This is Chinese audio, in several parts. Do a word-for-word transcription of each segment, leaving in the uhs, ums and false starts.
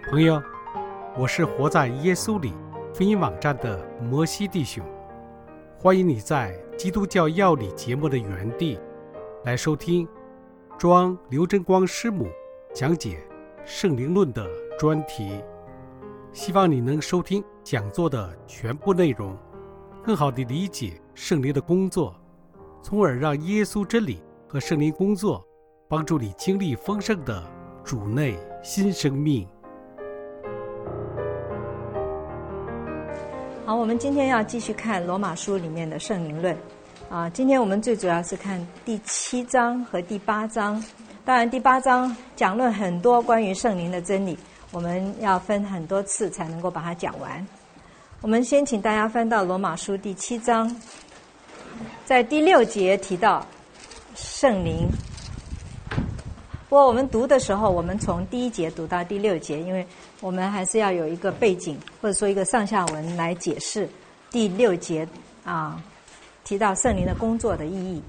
朋友，我是活在耶稣里福音网站的摩西弟兄，欢迎你在基督教要理节目的原地来收听庄刘真光师母讲解圣灵论的专题，希望你能收听讲座的全部内容，更好地理解圣灵的工作，从而让耶稣真理和圣灵工作帮助你经历丰盛的主内新生命。 好，我们今天要继续看罗马书里面的圣灵论啊。今天我们最主要是看第七章和第八章。当然，第八章讲论很多关于圣灵的真理，我们要分很多次才能够把它讲完。我们先请大家翻到罗马书第七章，在第六节提到圣灵。不过我们读的时候，我们从第一节读到第六节，因为我们还是要有一个背景，或者说一个上下文来解释第六节啊提到圣灵的工作的意义。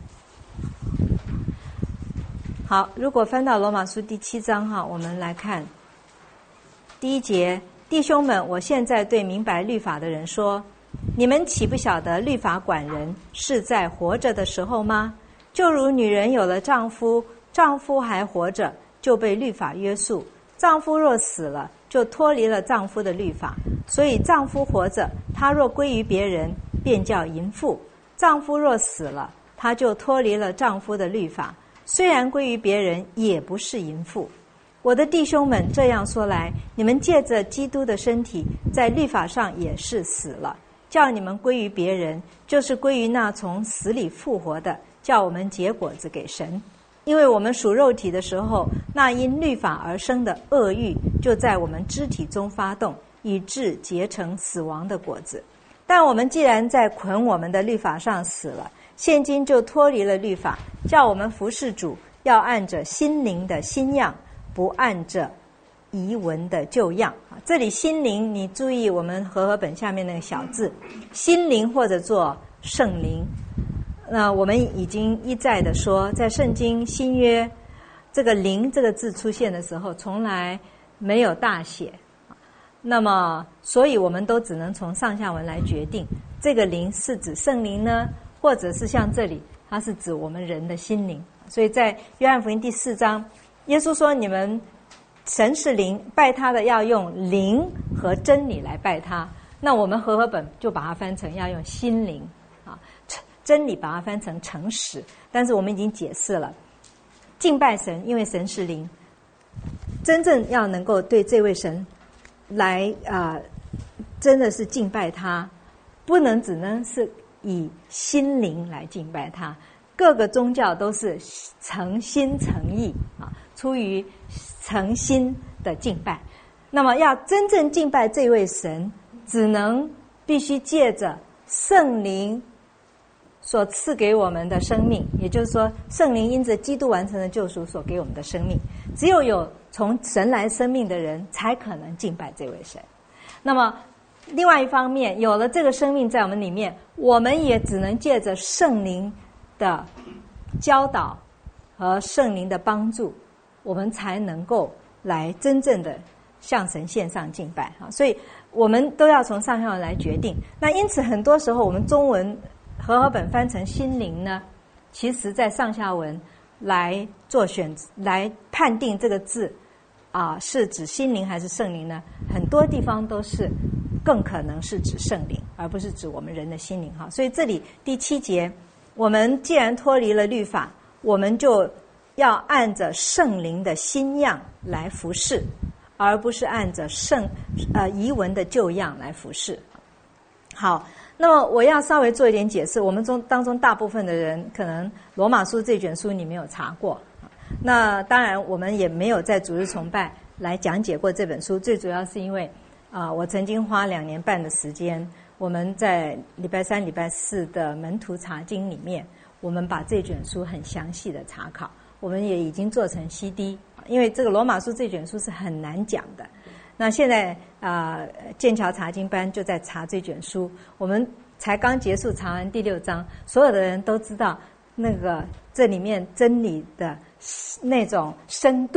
好，如果翻到罗马书第七章哈，我们来看第一节：弟兄们，我现在对明白律法的人说，你们岂不晓得律法管人是在活着的时候吗？就如女人有了丈夫，丈夫还活着，就被律法约束；丈夫若死了，就脱离了丈夫的律法。所以丈夫活着，他若归于别人，便叫淫妇；丈夫若死了，他就脱离了丈夫的律法，虽然归于别人，也不是淫妇。我的弟兄们，这样说来，你们借着基督的身体，在律法上也是死了，叫你们归于别人，就是归于那从死里复活的，叫我们结果子给神。因为我们属肉体的时候，那因律法而生的恶欲就在我们肢体中发动，以致结成死亡的果子。但我们既然在捆我们的律法上死了，现今就脱离了律法，叫我们服事主，要按着心灵的新样，不按着遗文的旧样。这里心灵，你注意我们和合本下面那个小字，心灵或者做圣灵。那我们已经一再的说，在圣经新约这个灵这个字出现的时候，从来没有大写。那么所以我们都只能从上下文来决定，这个灵是指圣灵呢，或者是像这里它是指我们人的心灵。所以在约翰福音第四章，耶稣说，你们神是灵，拜他的要用灵和真理来拜他。那我们和合本就把它翻成要用心灵啊，真理把它翻成诚实。但是我们已经解释了，敬拜神，因为神是灵，真正要能够对这位神来啊、呃，真的是敬拜他，不能只能是以心灵来敬拜他。各个宗教都是诚心诚意啊，出于诚心的敬拜。那么要真正敬拜这位神，只能必须借着圣灵所赐给我们的生命，也就是说，圣灵因着基督完成的救赎所给我们的生命，只有有从神来生命的人，才可能敬拜这位神。那么另外一方面，有了这个生命在我们里面，我们也只能借着圣灵的教导和圣灵的帮助，我们才能够来真正的向神献上敬拜。所以我们都要从上下文来决定。那因此很多时候我们中文和合本翻成心灵呢，其实在上下文来做选来判定这个字啊、呃、是指心灵还是圣灵呢，很多地方都是更可能是指圣灵，而不是指我们人的心灵哈。所以这里第七节，我们既然脱离了律法，我们就要按着圣灵的新样来服侍，而不是按着圣呃遗文的旧样来服侍。好，那么我要稍微做一点解释。我们中当中大部分的人可能罗马书这卷书你没有查过，那当然我们也没有在主日崇拜来讲解过这本书，最主要是因为啊、呃，我曾经花两年半的时间，我们在礼拜三礼拜四的门徒查经里面，我们把这卷书很详细的查考，我们也已经做成 C D， 因为这个罗马书这卷书是很难讲的。那现在啊、呃，剑桥查经班就在查这卷书，我们才刚结束查完第六章，所有的人都知道那个这里面真理的那种深度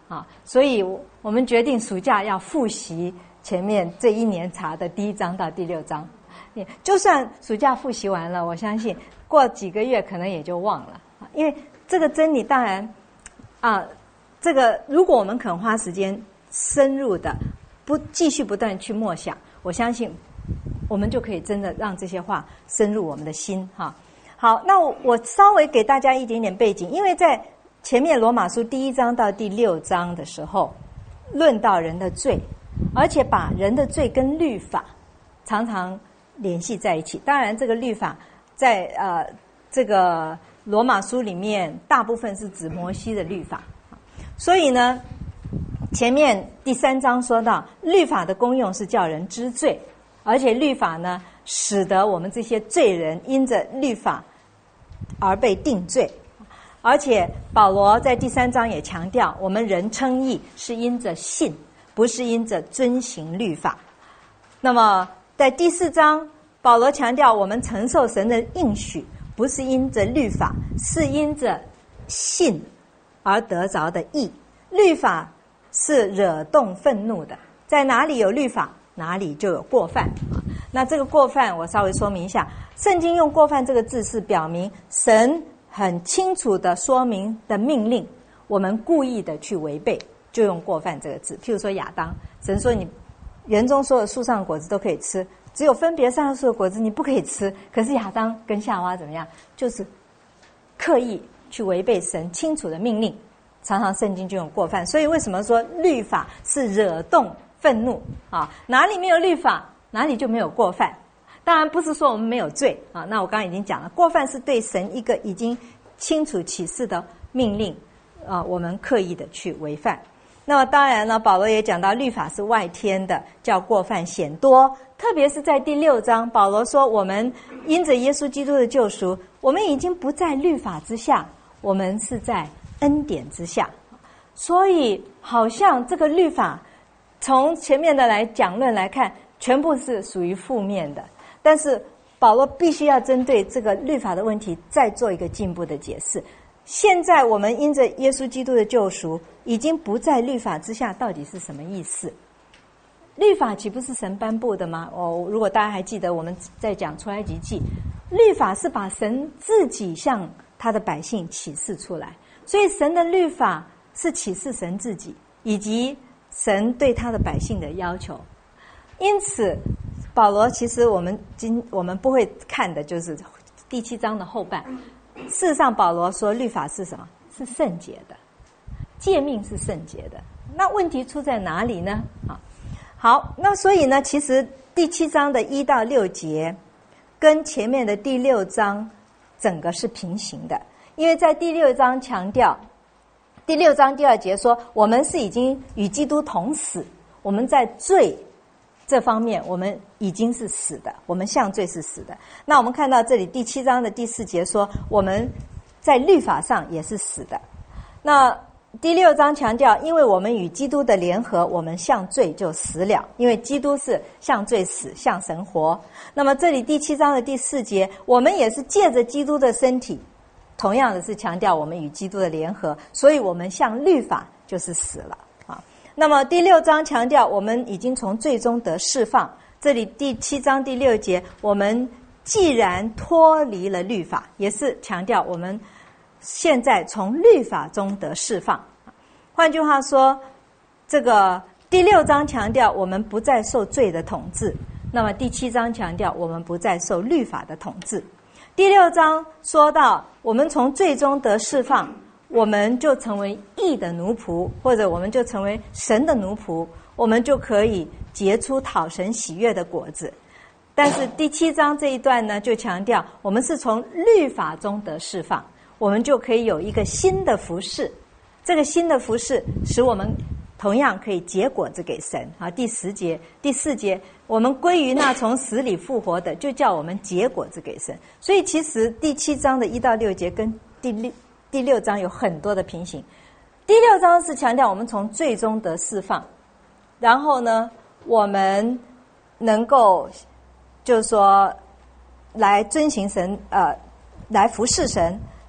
啊，所以我们决定暑假要复习前面这一年查的第一章到第六章。就算暑假复习完了，我相信过几个月可能也就忘了，因为这个真理当然啊，这个如果我们肯花时间深入的不继续不断去默想，我相信我们就可以真的让这些话深入我们的心哈。好，那我稍微给大家一点点背景，因为在前面罗马书第一章到第六章的时候论到人的罪，而且把人的罪跟律法常常联系在一起。当然这个律法在呃这个罗马书里面大部分是指摩西的律法，所以呢前面第三章说到律法的功用是叫人知罪，而且律法呢使得我们这些罪人因着律法而被定罪。而且保罗在第三章也强调，我们人称义是因着信，不是因着遵行律法。那么在第四章保罗强调，我们承受神的应许不是因着律法，是因着信而得着的义。律法是惹动愤怒的，在哪里有律法，哪里就有过犯。那这个过犯我稍微说明一下，圣经用过犯这个字是表明神很清楚的说明的命令，我们故意的去违背，就用过犯这个字。譬如说亚当，神说你园中所有树上的果子都可以吃，只有分别善恶树的果子你不可以吃，可是亚当跟夏娃怎么样，就是刻意去违背神清楚的命令，常常圣经就用过犯。所以为什么说律法是惹动愤怒啊？哪里没有律法，哪里就没有过犯。当然不是说我们没有罪啊，那我刚刚已经讲了，过犯是对神一个已经清楚启示的命令啊，我们刻意的去违犯。那么当然呢，保罗也讲到律法是外天的，叫过犯显多。特别是在第六章，保罗说我们因着耶稣基督的救赎，我们已经不在律法之下，我们是在恩典之下。所以好像这个律法从前面的来讲论来看，全部是属于负面的，但是保罗必须要针对这个律法的问题再做一个进一步的解释。现在我们因着耶稣基督的救赎已经不在律法之下，到底是什么意思？律法岂不是神颁布的吗？哦，如果大家还记得我们在讲出埃及记，律法是把神自己向他的百姓启示出来，所以神的律法是启示神自己以及神对他的百姓的要求。因此保罗其实我们今我们不会看的就是第七章的后半。事实上保罗说律法是什么？是圣洁的，诫命是圣洁的。那问题出在哪里呢？啊，好，那所以呢，其实第七章的一到六节跟前面的第六章整个是平行的，因为在第六章强调，第六章第二节说我们是已经与基督同死，我们在罪这方面我们已经是死的，我们向罪是死的。那我们看到这里第七章的第四节说我们在律法上也是死的。那第六章强调，因为我们与基督的联合，我们向罪就死了，因为基督是向罪死，向神活。那么这里第七章的第四节，我们也是借着基督的身体，同样的是强调我们与基督的联合，所以我们向律法就是死了。那么第六章强调我们已经从罪中得释放，这里第七章第六节，我们既然脱离了律法，也是强调我们现在从律法中得释放。换句话说，这个第六章强调我们不再受罪的统治，那么第七章强调我们不再受律法的统治。第六章说到我们从罪中得释放，我们就成为义的奴仆，或者我们就成为神的奴仆，我们就可以结出讨神喜悦的果子。但是第七章这一段呢，就强调我们是从律法中得释放，我们就可以有一个新的服事，这个新的服事使我们同样可以结果子给神。好，第十节第四节，我们归于那从死里复活的，就叫我们结果子给神。所以其实第七章的一到六节跟第六第六章有很多的平行。第六章是强调我们从罪中得释放，然后呢我们能够就是说来遵行神呃来服侍神，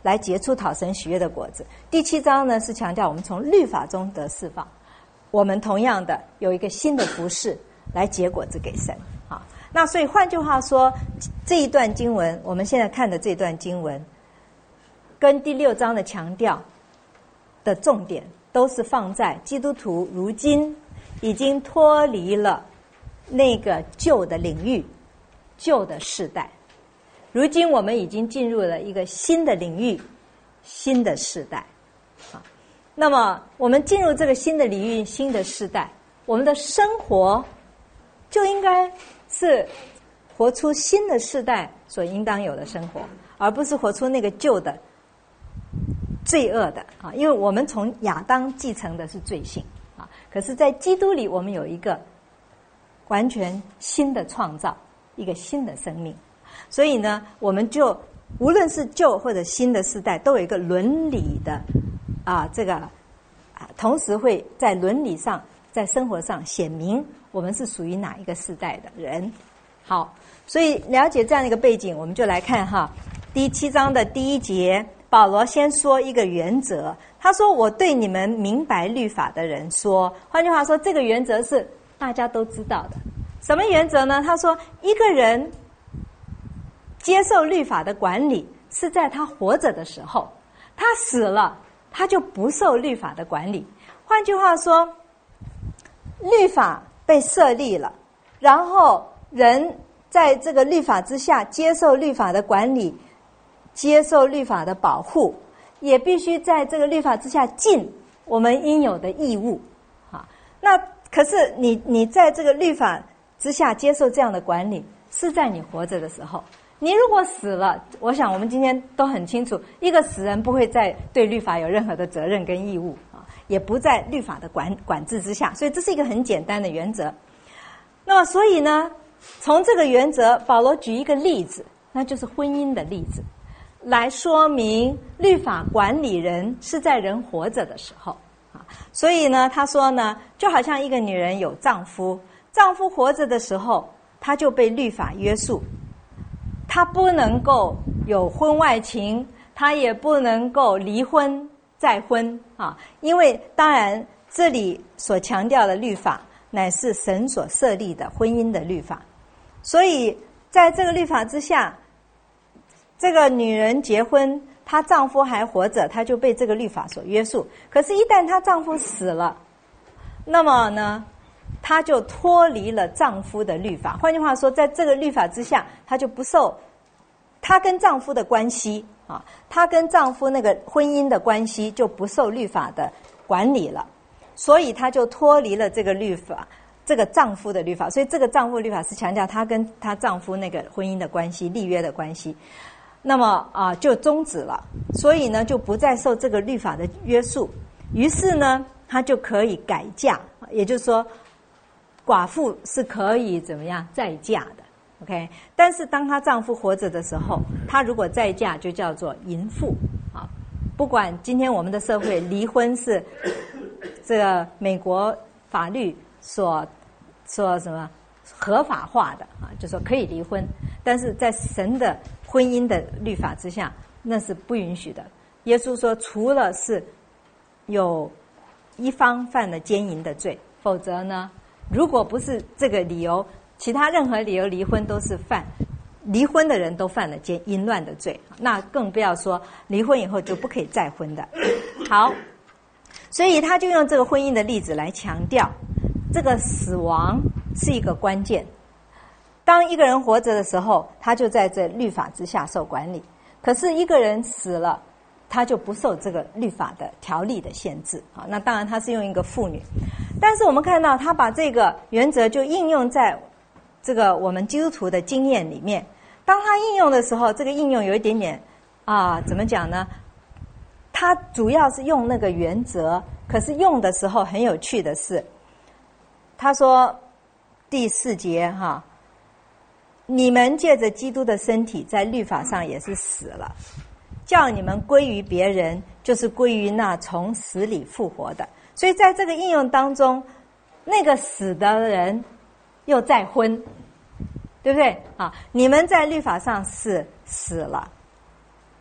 来结出讨神喜悦的果子。第七章呢是强调我们从律法中得释放，我们同样的有一个新的服事来结果子给神。好，那所以换句话说，这一段经文我们现在看的这段经文跟第六章的强调的重点都是放在基督徒如今已经脱离了那个旧的领域、旧的世代，如今我们已经进入了一个新的领域、新的世代。啊，那么我们进入这个新的领域、新的世代，我们的生活就应该是活出新的世代所应当有的生活，而不是活出那个旧的罪恶的啊！因为我们从亚当继承的是罪性啊，可是在基督里我们有一个完全新的创造，一个新的生命。所以呢，我们就无论是旧或者新的世代，都有一个伦理的啊，这个啊，同时会在伦理上、在生活上显明我们是属于哪一个世代的人。好，所以了解这样一个背景，我们就来看哈，第七章的第一节，保罗先说一个原则，他说：“我对你们明白律法的人说。”换句话说，这个原则是大家都知道的。什么原则呢？他说，一个人接受律法的管理是在他活着的时候，他死了，他就不受律法的管理。换句话说，律法被设立了，然后人在这个律法之下接受律法的管理，接受律法的保护，也必须在这个律法之下尽我们应有的义务。啊，那可是你你在这个律法之下接受这样的管理，是在你活着的时候。你如果死了，我想我们今天都很清楚，一个死人不会再对律法有任何的责任跟义务啊，也不在律法的管管制之下，所以这是一个很简单的原则。那么所以呢，从这个原则，保罗举一个例子，那就是婚姻的例子，来说明律法管理人是在人活着的时候啊。所以呢，他说呢，就好像一个女人有丈夫，丈夫活着的时候，他就被律法约束。他不能够有婚外情，他也不能够离婚再婚啊！因为当然这里所强调的律法乃是神所设立的婚姻的律法，所以在这个律法之下，这个女人结婚，她丈夫还活着，她就被这个律法所约束。可是，一旦她丈夫死了，那么呢，她就脱离了丈夫的律法。换句话说，在这个律法之下，她就不受她跟丈夫的关系啊，她跟丈夫那个婚姻的关系就不受律法的管理了，所以她就脱离了这个律法，这个丈夫的律法。所以这个丈夫的律法是强调她跟她丈夫那个婚姻的关系、立约的关系。那么啊，就终止了，所以呢，就不再受这个律法的约束。于是呢，她就可以改嫁，也就是说，寡妇是可以怎么样再嫁的。OK， 但是当她丈夫活着的时候，她如果再嫁，就叫做淫妇啊。不管今天我们的社会离婚是这个美国法律所所什么合法化的啊，就说可以离婚，但是在神的婚姻的律法之下，那是不允许的。耶稣说，除了是有一方犯了奸淫的罪，否则呢，如果不是这个理由，其他任何理由离婚都是犯，离婚的人都犯了奸淫乱的罪，那更不要说离婚以后就不可以再婚的。好，所以他就用这个婚姻的例子来强调，这个死亡是一个关键。当一个人活着的时候，他就在这律法之下受管理，可是一个人死了，他就不受这个律法的条例的限制啊。那当然他是用一个妇女，但是我们看到他把这个原则就应用在这个我们基督徒的经验里面。当他应用的时候，这个应用有一点点啊，怎么讲呢？他主要是用那个原则，可是用的时候很有趣的是，他说第四节哈，你们借着基督的身体在律法上也是死了，叫你们归于别人，就是归于那从死里复活的。所以在这个应用当中，那个死的人又再婚，对不对啊？你们在律法上是死了，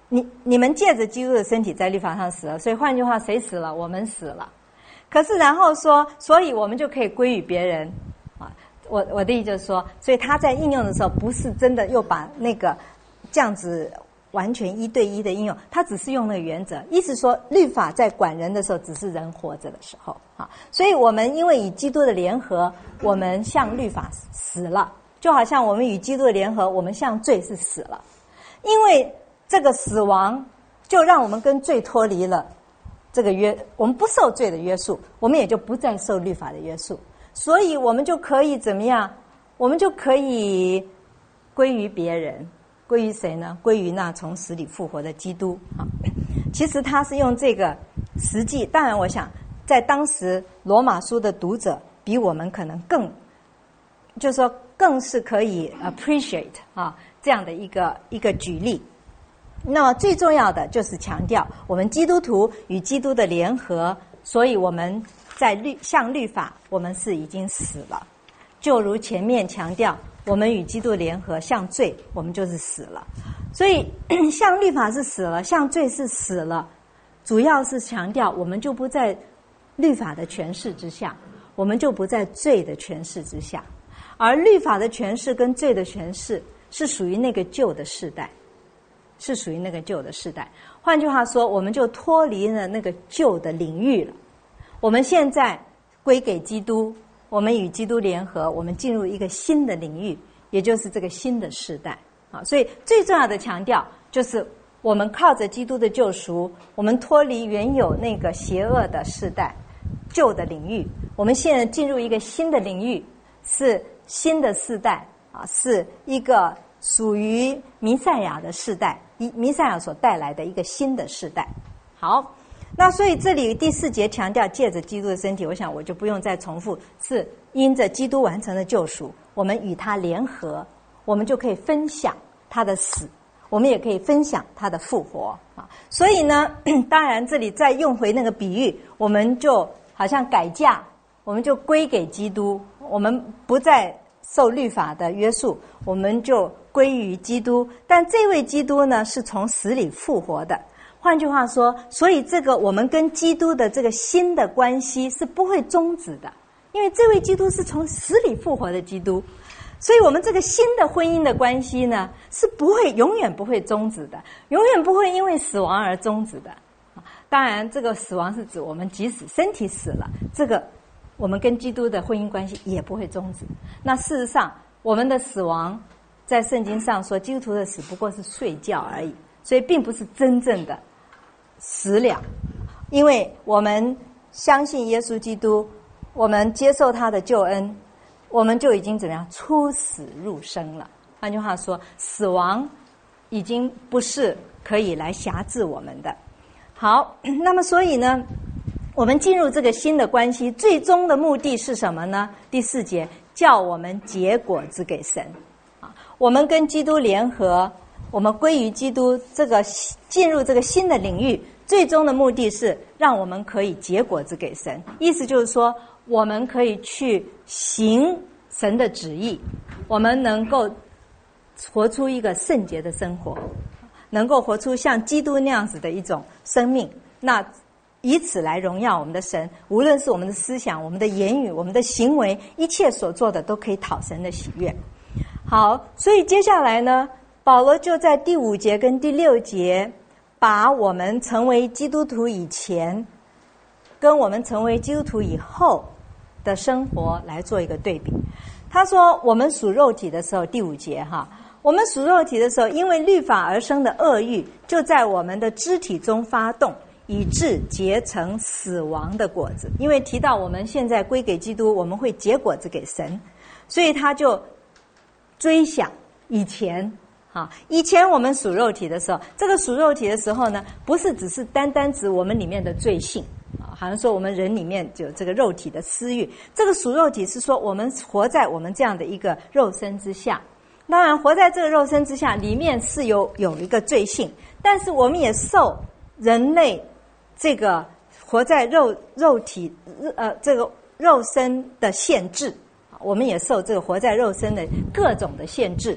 你你们借着基督的身体在律法上死了，所以换句话，谁死了？我们死了。可是然后说，所以我们就可以归于别人啊。我我的意思就是说，所以他在应用的时候，不是真的又把那个这样子完全一对一的应用，他只是用那个原则，意思说律法在管人的时候，只是人活着的时候啊。所以我们因为与基督的联合，我们向律法死了，就好像我们与基督的联合，我们向罪是死了。因为这个死亡，就让我们跟罪脱离了这个约，我们不受罪的约束，我们也就不再受律法的约束，所以我们就可以怎么样？我们就可以归于别人。归于谁呢？归于那从死里复活的基督啊！其实他是用这个实际，当然我想在当时罗马书的读者比我们可能更，就是说更是可以 appreciate 啊这样的一个一个举例。那么最重要的就是强调我们基督徒与基督的联合，所以我们在律向律法，我们是已经死了，就如前面强调。我们与基督联合，向罪我们就是死了，所以向律法是死了，向罪是死了，主要是强调我们就不在律法的权势之下，我们就不在罪的权势之下，而律法的权势跟罪的权势是属于那个旧的世代，是属于那个旧的世代。换句话说，我们就脱离了那个旧的领域了，我们现在归给基督。我们与基督联合，我们进入一个新的领域，也就是这个新的世代啊。所以最重要的强调就是我们靠着基督的救赎，我们脱离原有那个邪恶的世代、旧的领域，我们现在进入一个新的领域，是新的世代啊，是一个属于弥赛亚的世代，弥赛亚所带来的一个新的世代。好。那所以这里第四节强调借着基督的身体，我想我就不用再重复，是因着基督完成的救赎，我们与他联合，我们就可以分享他的死，我们也可以分享他的复活啊。所以呢，当然这里再用回那个比喻，我们就好像改嫁，我们就归给基督，我们不再受律法的约束，我们就归于基督。但这位基督呢，是从死里复活的。换句话说，所以这个我们跟基督的这个新的关系是不会终止的，因为这位基督是从死里复活的基督，所以我们这个新的婚姻的关系呢，是不会永远不会终止的，永远不会因为死亡而终止的。当然，这个死亡是指我们即使身体死了，这个我们跟基督的婚姻关系也不会终止。那事实上，我们的死亡在圣经上说，基督徒的死不过是睡觉而已，所以并不是真正的死了，因为我们相信耶稣基督，我们接受他的救恩，我们就已经怎么样出死入生了。换句话说，死亡已经不是可以来辖制我们的。好，那么所以呢，我们进入这个新的关系，最终的目的是什么呢？第四节，叫我们结果子给神啊，我们跟基督联合，我们归于基督，这个进入这个新的领域，最终的目的是让我们可以结果子给神。意思就是说，我们可以去行神的旨意，我们能够活出一个圣洁的生活，能够活出像基督那样子的一种生命，那以此来荣耀我们的神。无论是我们的思想、我们的言语、我们的行为，一切所做的都可以讨神的喜悦。好，所以接下来呢，保罗就在第五节跟第六节，把我们成为基督徒以前跟我们成为基督徒以后的生活来做一个对比。他说我们属肉体的时候，第五节哈，我们属肉体的时候，因为律法而生的恶欲就在我们的肢体中发动，以致结成死亡的果子。因为提到我们现在归给基督，我们会结果子给神，所以他就追想以前啊，以前我们属肉体的时候，这个属肉体的时候呢，不是只是单单指我们里面的罪性啊，好像说我们人里面有这个肉体的私欲。这个属肉体是说我们活在我们这样的一个肉身之下。当然，活在这个肉身之下，里面是有有一个罪性，但是我们也受人类这个活在肉肉体呃这个肉身的限制，我们也受这个活在肉身的各种的限制。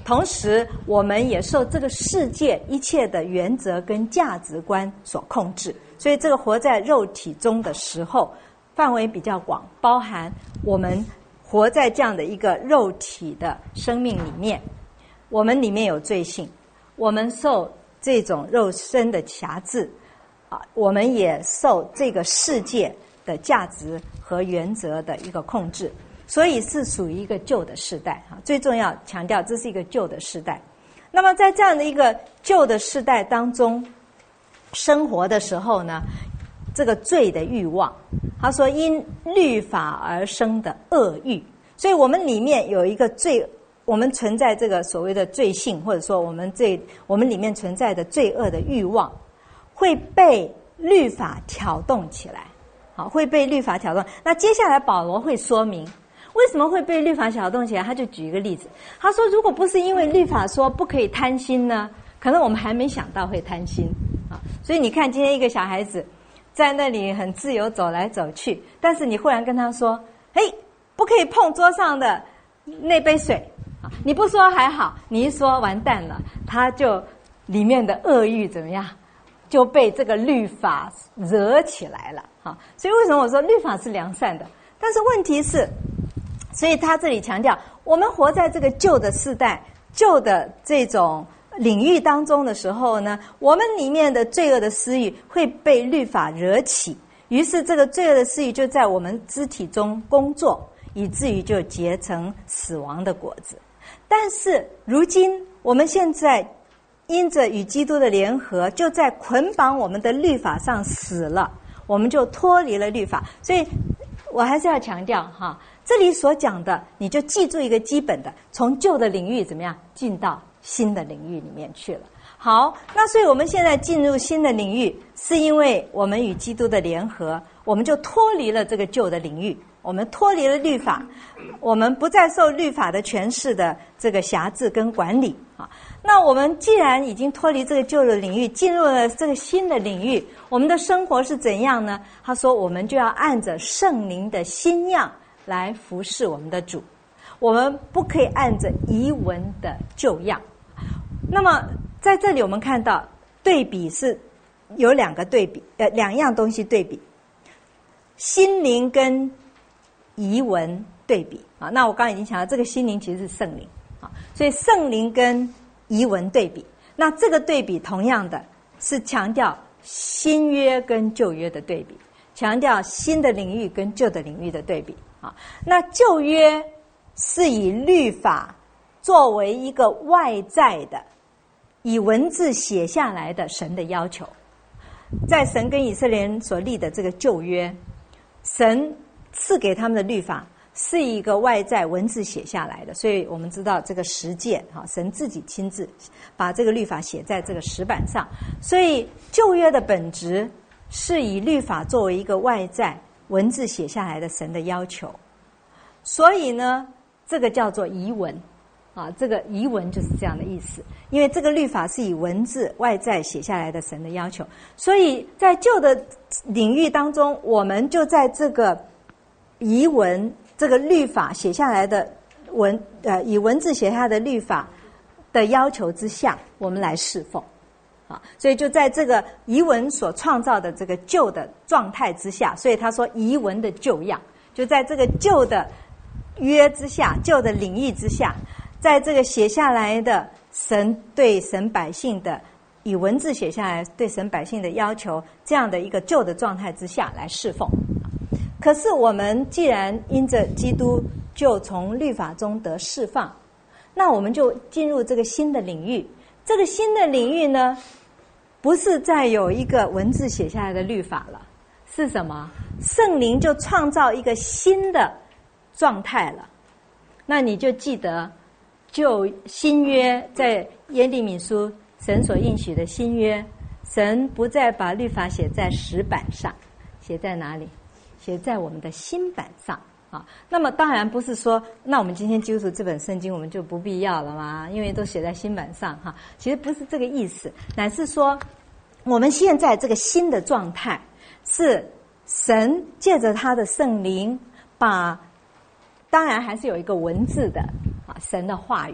同时我们也受这个世界一切的原则跟价值观所控制，所以这个活在肉体中的时候范围比较广，包含我们活在这样的一个肉体的生命里面，我们里面有罪性，我们受这种肉身的辖制啊，我们也受这个世界的价值和原则的一个控制，所以是属于一个旧的世代啊。最重要强调，这是一个旧的世代。那么在这样的一个旧的世代当中生活的时候呢，这个罪的欲望，他说因律法而生的恶欲，所以我们里面有一个罪，我们存在这个所谓的罪性，或者说我们这我们里面存在的罪恶的欲望，会被律法挑动起来，好，会被律法挑动。那接下来保罗会说明为什么会被律法挑动起来，他就举一个例子，他说如果不是因为律法说不可以贪心呢，可能我们还没想到会贪心啊。所以你看今天一个小孩子在那里很自由走来走去，但是你忽然跟他说，嘿，不可以碰桌上的那杯水，你不说还好，你一说完蛋了，他就里面的恶欲怎么样，就被这个律法惹起来了。所以为什么我说律法是良善的，但是问题是，所以他这里强调我们活在这个旧的世代，旧的这种领域当中的时候呢，我们里面的罪恶的私欲会被律法惹起，于是这个罪恶的私欲就在我们肢体中工作，以至于就结成死亡的果子。但是如今我们现在因着与基督的联合，就在捆绑我们的律法上死了，我们就脱离了律法。所以我还是要强调哈，这里所讲的你就记住一个基本的，从旧的领域怎么样进到新的领域里面去了。好，那所以我们现在进入新的领域，是因为我们与基督的联合，我们就脱离了这个旧的领域，我们脱离了律法，我们不再受律法的权势的这个辖制跟管理啊。那我们既然已经脱离这个旧的领域，进入了这个新的领域，我们的生活是怎样呢？他说我们就要按着圣灵的新样来服侍我们的主，我们不可以按着遗文的旧样。那么在这里我们看到对比是有两个对比，呃，两样东西对比，心灵跟遗文对比啊。那我刚刚已经讲了，这个心灵其实是圣灵啊，所以圣灵跟遗文对比。那这个对比同样的是强调新约跟旧约的对比，强调新的领域跟旧的领域的对比啊。那旧约是以律法作为一个外在的，以文字写下来的神的要求，在神跟以色列人所立的这个旧约，神赐给他们的律法是一个外在文字写下来的，所以我们知道这个十诫，神自己亲自把这个律法写在这个石板上，所以旧约的本质是以律法作为一个外在文字写下来的神的要求，所以呢，这个叫做遗文啊，这个遗文就是这样的意思，因为这个律法是以文字外在写下来的神的要求，所以在旧的领域当中，我们就在这个遗文这个律法写下来的文呃以文字写下来的律法的要求之下，我们来侍奉啊，所以就在这个遗文所创造的这个旧的状态之下，所以他说遗文的旧样，就在这个旧的约之下，旧的领域之下，在这个写下来的神对神百姓的以文字写下来对神百姓的要求，这样的一个旧的状态之下来侍奉。可是我们既然因着基督就从律法中得释放，那我们就进入这个新的领域。这个新的领域呢，不是再有一个文字写下来的律法了，是什么？圣灵就创造一个新的状态了。那你就记得，就新约在耶利米书神所应许的新约，神不再把律法写在石板上，写在哪里？写在我们的心板上啊。那么当然不是说，那我们今天基督徒这本圣经我们就不必要了嘛，因为都写在心板上哈。其实不是这个意思，乃是说我们现在这个新的状态是神借着他的圣灵把，当然还是有一个文字的啊神的话语，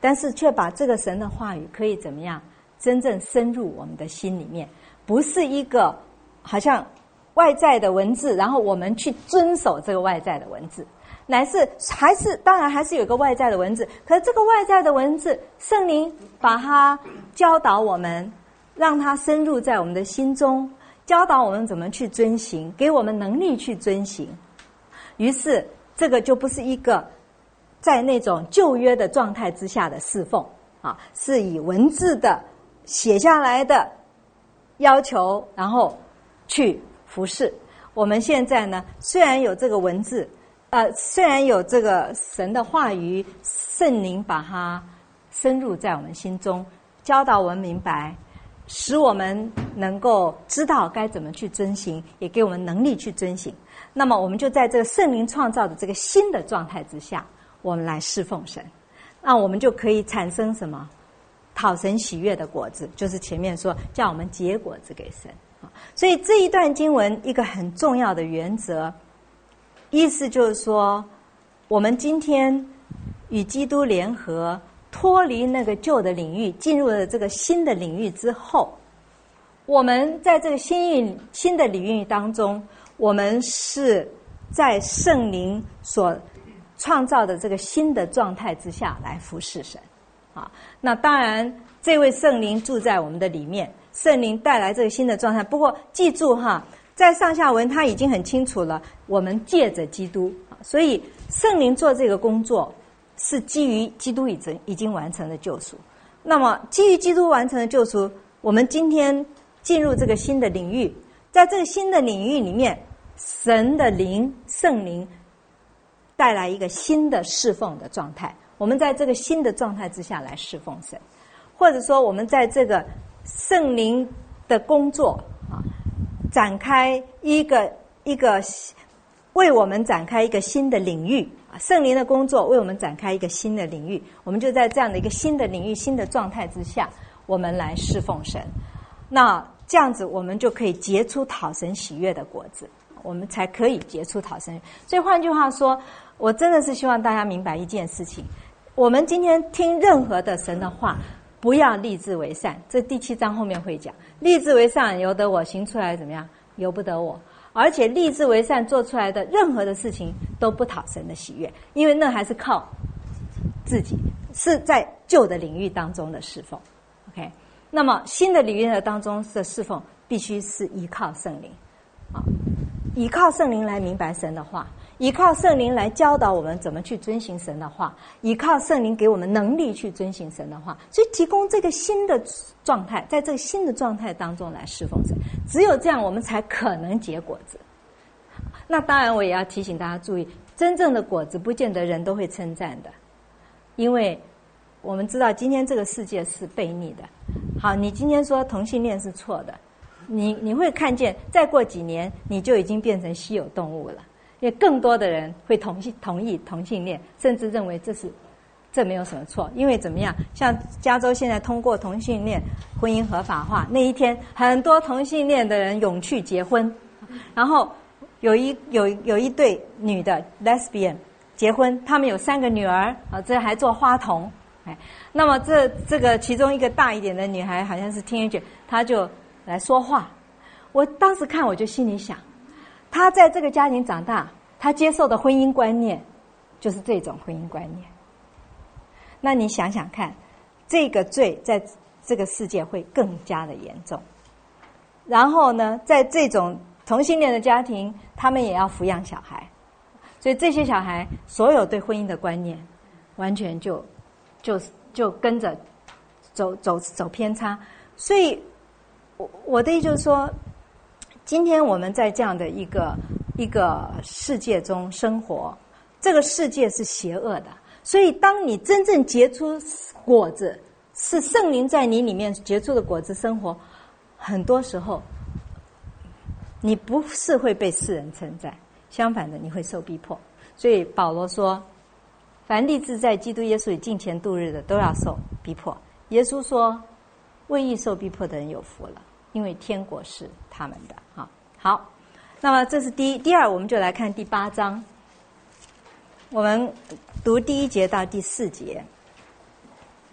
但是却把这个神的话语可以怎么样真正深入我们的心里面，不是一个好像外在的文字，然后我们去遵守这个外在的文字，乃是还是当然还是有一个外在的文字，可是这个外在的文字，圣灵把它教导我们，让它深入在我们的心中，教导我们怎么去遵行，给我们能力去遵行。于是这个就不是一个在那种旧约的状态之下的侍奉啊，是以文字的写下来的要求，然后去服侍。我们现在呢，虽然有这个文字，呃，虽然有这个神的话语，圣灵把它深入在我们心中，教导我们明白，使我们能够知道该怎么去遵行，也给我们能力去遵行。那么我们就在这个圣灵创造的这个新的状态之下，我们来侍奉神，那我们就可以产生什么讨神喜悦的果子，就是前面说叫我们结果子给神。所以这一段经文一个很重要的原则，意思就是说，我们今天与基督联合，脱离那个旧的领域，进入了这个新的领域之后，我们在这个新域新的领域当中，我们是在圣灵所创造的这个新的状态之下来服侍神啊。那当然这位圣灵住在我们的里面，圣灵带来这个新的状态。不过记住哈，在上下文他已经很清楚了，我们借着基督，所以圣灵做这个工作是基于基督已经已经完成了救赎。那么基于基督完成的救赎，我们今天进入这个新的领域，在这个新的领域里面，神的灵圣灵带来一个新的侍奉的状态，我们在这个新的状态之下来侍奉神，或者说我们在这个圣灵的工作啊，展开一个一个为我们展开一个新的领域啊，圣灵的工作为我们展开一个新的领域，我们就在这样的一个新的领域、新的状态之下，我们来侍奉神。那这样子，我们就可以结出讨神喜悦的果子，我们才可以结出讨神。所以换句话说，我真的是希望大家明白一件事情：我们今天听任何的神的话，不要立志为善。这第七章后面会讲，立志为善由得我，行出来怎么样？由不得我。而且立志为善做出来的任何的事情都不讨神的喜悦，因为那还是靠自己，是在旧的领域当中的侍奉。OK， 那么新的领域的当中的侍奉必须是依靠圣灵啊，依靠圣灵来明白神的话，依靠圣灵来教导我们怎么去遵行神的话，依靠圣灵给我们能力去遵行神的话，所以提供这个新的状态，在这个新的状态当中来侍奉神，只有这样我们才可能结果子。那当然我也要提醒大家注意，真正的果子不见得人都会称赞的，因为我们知道今天这个世界是悖逆的。好，你今天说同性恋是错的，你你会看见再过几年你就已经变成稀有动物了，因为更多的人会同性同意同性恋，甚至认为这是这没有什么错。因为怎么样，像加州现在通过同性恋婚姻合法化那一天，很多同性恋的人涌去结婚，然后有一有有一对女的 lesbian 结婚，他们有三个女儿啊，这还做花童。哎，那么这这个其中一个大一点的女孩好像是teenager，她就来说话。我当时看我就心里想，她在这个家庭长大，她接受的婚姻观念就是这种婚姻观念。那你想想看，这个罪在这个世界会更加的严重。然后呢，在这种同性恋的家庭，他们也要抚养小孩，所以这些小孩所有对婚姻的观念完全就就就跟着走走走偏差。所以我我的意思就是说，今天我们在这样的一个一个世界中生活，这个世界是邪恶的，所以当你真正结出果子，是圣灵在你里面结出的果子生活，很多时候你不是会被世人称赞，相反的你会受逼迫。所以保罗说，凡立志在基督耶稣里敬虔度日的，都要受逼迫。耶稣说，为义受逼迫的人有福了，因为天国是他们的。好，好，那么这是第一。第二，我们就来看第八章，我们读第一节到第四节。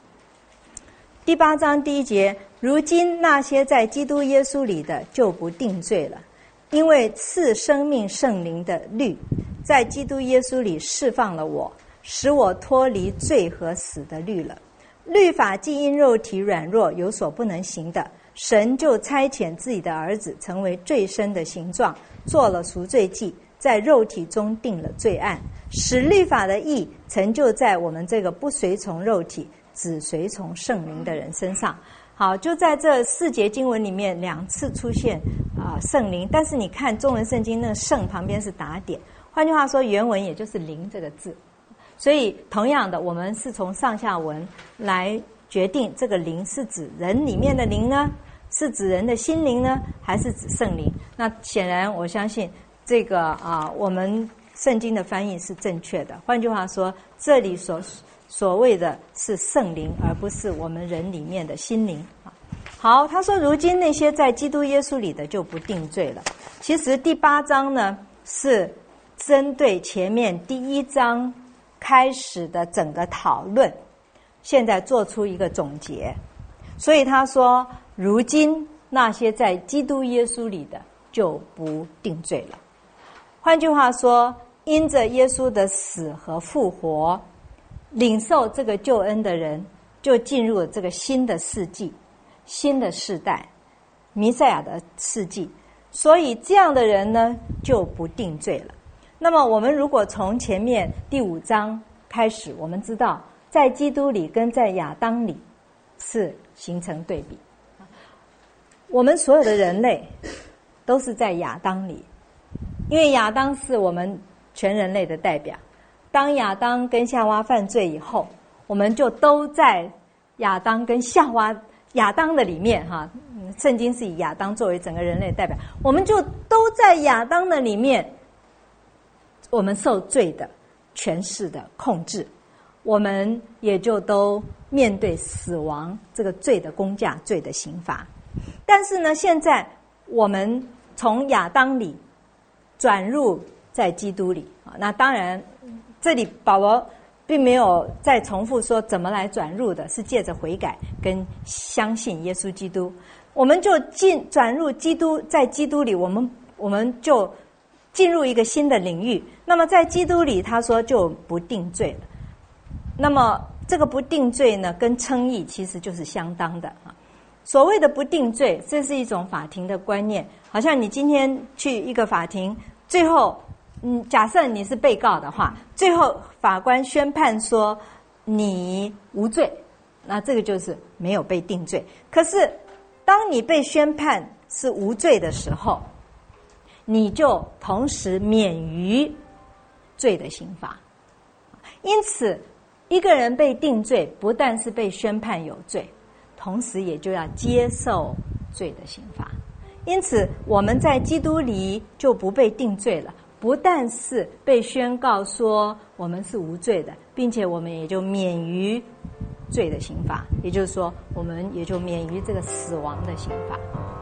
第八章第一节，如今那些在基督耶稣里的就不定罪了，因为赐生命圣灵的律在基督耶稣里释放了我，使我脱离罪和死的律了。律法既因肉体软弱有所不能行的，神就差遣自己的儿子成为罪身的形状，做了赎罪祭，在肉体中定了罪案，使律法的义成就在我们这个不随从肉体只随从圣灵的人身上。好，就在这四节经文里面两次出现啊、呃、圣灵，但是你看中文圣经那个圣旁边是打点，换句话说原文也就是灵这个字。所以同样的，我们是从上下文来决定这个灵是指人里面的灵呢，是指人的心灵呢，还是指圣灵。那显然我相信这个啊、呃，我们圣经的翻译是正确的。换句话说，这里所所谓的是圣灵，而不是我们人里面的心灵。好，他说如今那些在基督耶稣里的就不定罪了。其实第八章呢是针对前面第一章开始的整个讨论，现在做出一个总结。所以他说如今那些在基督耶稣里的就不定罪了。换句话说，因着耶稣的死和复活，领受这个救恩的人就进入了这个新的世纪，新的世代，弥赛亚的世纪。所以这样的人呢就不定罪了。那么我们如果从前面第五章开始，我们知道在基督里跟在亚当里是形成对比。我们所有的人类都是在亚当里，因为亚当是我们全人类的代表。当亚当跟夏娃犯罪以后，我们就都在亚当跟夏娃亚当的里面哈，圣经是以亚当作为整个人类的代表，我们就都在亚当的里面，我们受罪的权势的控制，我们也就都面对死亡这个罪的工价，罪的刑罚。但是呢，现在我们从亚当里转入在基督里啊，那当然这里保罗并没有再重复说怎么来转入的，是借着悔改跟相信耶稣基督，我们就进转入基督，在基督里我们我们就进入一个新的领域。那么在基督里他说就不定罪了。那么这个不定罪呢跟称义其实就是相当的啊。所谓的不定罪，这是一种法庭的观念，好像你今天去一个法庭，最后嗯，假设你是被告的话，最后法官宣判说你无罪，那这个就是没有被定罪。可是当你被宣判是无罪的时候，你就同时免于罪的刑罚。因此一个人被定罪，不但是被宣判有罪，同时也就要接受罪的刑罚。因此我们在基督里就不被定罪了，不但是被宣告说我们是无罪的，并且我们也就免于罪的刑罚，也就是说我们也就免于这个死亡的刑罚。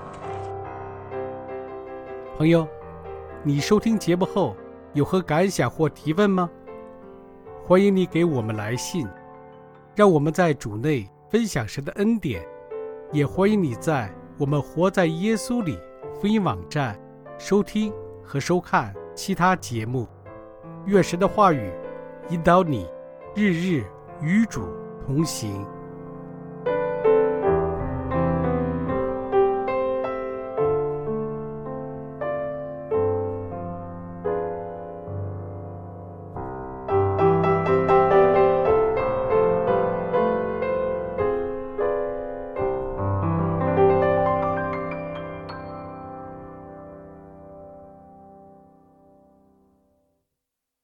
朋友，你收听节目后有何感想或提问吗？欢迎你给我们来信，让我们在主内分享神的恩典。也欢迎你在我们活在耶稣里福音网站收听和收看其他节目。愿神的话语引导你日日与主同行。